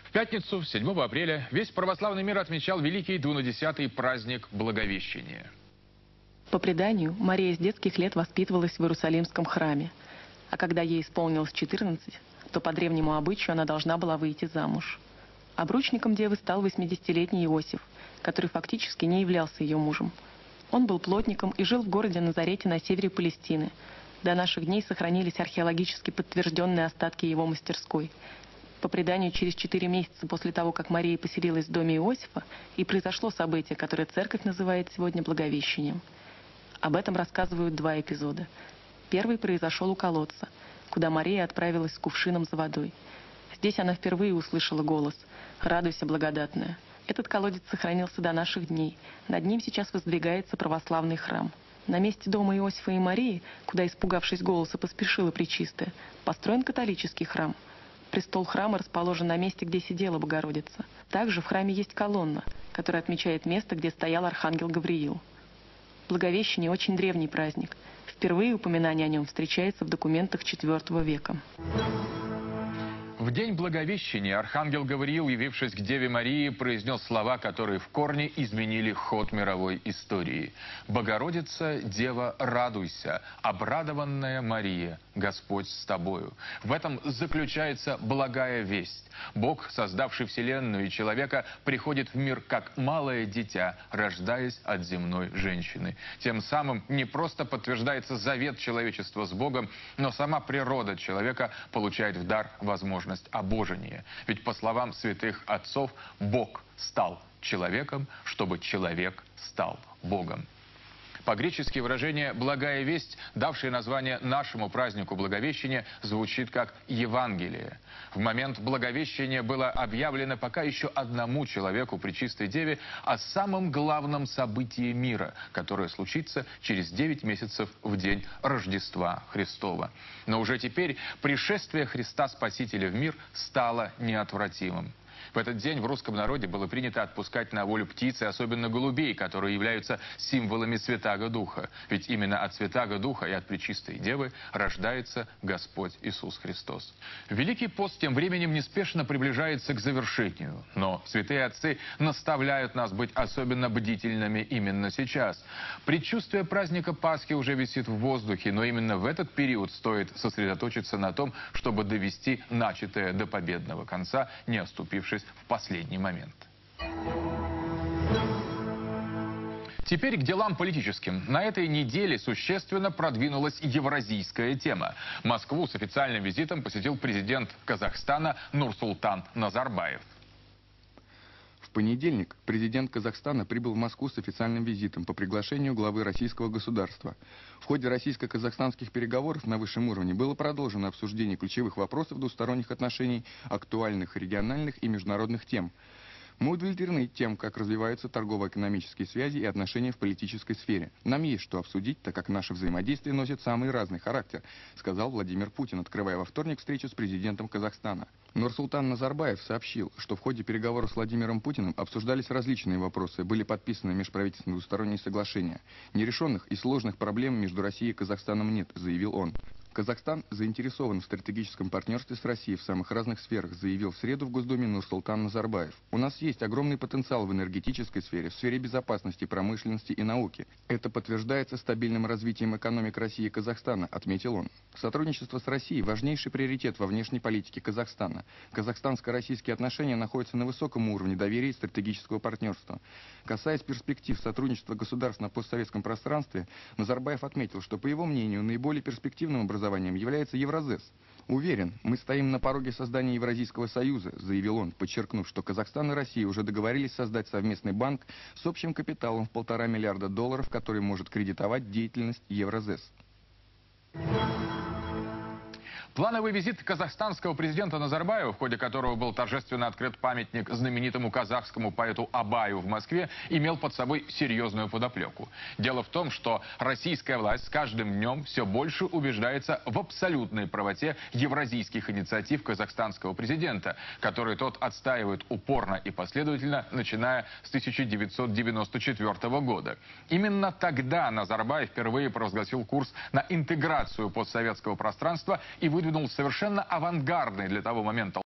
В пятницу, 7 апреля, весь православный мир отмечал великий двунадесятый праздник Благовещения. По преданию, Мария с детских лет воспитывалась в Иерусалимском храме, а когда ей исполнилось 14, то по древнему обычаю она должна была выйти замуж. Обручником девы стал 80-летний Иосиф, который фактически не являлся ее мужем. Он был плотником и жил в городе Назарете на севере Палестины. До наших дней сохранились археологически подтвержденные остатки его мастерской. По преданию, через 4 месяца после того, как Мария поселилась в доме Иосифа, и произошло событие, которое церковь называет сегодня Благовещением. Об этом рассказывают 2 эпизода. Первый произошел у колодца, куда Мария отправилась с кувшином за водой. Здесь она впервые услышала голос «Радуйся, благодатная». Этот колодец сохранился до наших дней. Над ним сейчас воздвигается православный храм. На месте дома Иосифа и Марии, куда, испугавшись голоса, поспешила Пречистая, построен католический храм. Престол храма расположен на месте, где сидела Богородица. Также в храме есть колонна, которая отмечает место, где стоял архангел Гавриил. Благовещение – очень древний праздник. Впервые упоминание о нем встречается в документах IV века. В день Благовещения архангел Гавриил, явившись к Деве Марии, произнес слова, которые в корне изменили ход мировой истории. «Богородица, Дева, радуйся, обрадованная Мария, Господь с тобою». В этом заключается благая весть. Бог, создавший вселенную и человека, приходит в мир как малое дитя, рождаясь от земной женщины. Тем самым не просто подтверждается завет человечества с Богом, но сама природа человека получает в дар возможность обожения. Ведь, по словам святых отцов, Бог стал человеком, чтобы человек стал Богом. По-гречески выражение «благая весть», давшее название нашему празднику Благовещения, звучит как «Евангелие». В момент Благовещения было объявлено пока еще одному человеку, Пречистой Деве, о самом главном событии мира, которое случится через 9 месяцев в день Рождества Христова. Но уже теперь пришествие Христа Спасителя в мир стало неотвратимым. В этот день в русском народе было принято отпускать на волю птиц, и особенно голубей, которые являются символами Святаго Духа. Ведь именно от Святаго Духа и от Пречистой Девы рождается Господь Иисус Христос. Великий пост тем временем неспешно приближается к завершению. Но святые отцы наставляют нас быть особенно бдительными именно сейчас. Предчувствие праздника Пасхи уже висит в воздухе, но именно в этот период стоит сосредоточиться на том, чтобы довести начатое до победного конца, не оступившись в последний момент. Теперь к делам политическим. На этой неделе существенно продвинулась евразийская тема. Москву с официальным визитом посетил президент Казахстана Нурсултан Назарбаев. В понедельник президент Казахстана прибыл в Москву с официальным визитом по приглашению главы российского государства. В ходе российско-казахстанских переговоров на высшем уровне было продолжено обсуждение ключевых вопросов двусторонних отношений, актуальных региональных и международных тем. Мы удовлетворены тем, как развиваются торгово-экономические связи и отношения в политической сфере. Нам есть что обсудить, так как наше взаимодействие носит самый разный характер, сказал Владимир Путин, открывая во вторник встречу с президентом Казахстана. Нурсултан Назарбаев сообщил, что в ходе переговоров с Владимиром Путиным обсуждались различные вопросы, были подписаны межправительственные двусторонние соглашения. Нерешенных и сложных проблем между Россией и Казахстаном нет, заявил он. Казахстан заинтересован в стратегическом партнерстве с Россией в самых разных сферах, заявил в среду в Госдуме Нурсултан Назарбаев. У нас есть огромный потенциал в энергетической сфере, в сфере безопасности, промышленности и науки. Это подтверждается стабильным развитием экономик России и Казахстана, отметил он. Сотрудничество с Россией – важнейший приоритет во внешней политике Казахстана. Казахстанско-российские отношения находятся на высоком уровне доверия и стратегического партнерства. Касаясь перспектив сотрудничества государств на постсоветском пространстве, Назарбаев отметил, что, по его мнению, наиболее перспективным образованием является Евразес. Уверен, мы стоим на пороге создания Евразийского союза, заявил он, подчеркнув, что Казахстан и Россия уже договорились создать совместный банк с общим капиталом в $1,5 миллиарда, который может кредитовать деятельность Евразес. Плановый визит казахстанского президента Назарбаева, в ходе которого был торжественно открыт памятник знаменитому казахскому поэту Абаю в Москве, имел под собой серьезную подоплеку. Дело в том, что российская власть с каждым днем все больше убеждается в абсолютной правоте евразийских инициатив казахстанского президента, которые тот отстаивает упорно и последовательно, начиная с 1994 года. Именно тогда Назарбаев впервые провозгласил курс на интеграцию постсоветского пространства и выдвинул совершенно авангардный для того момента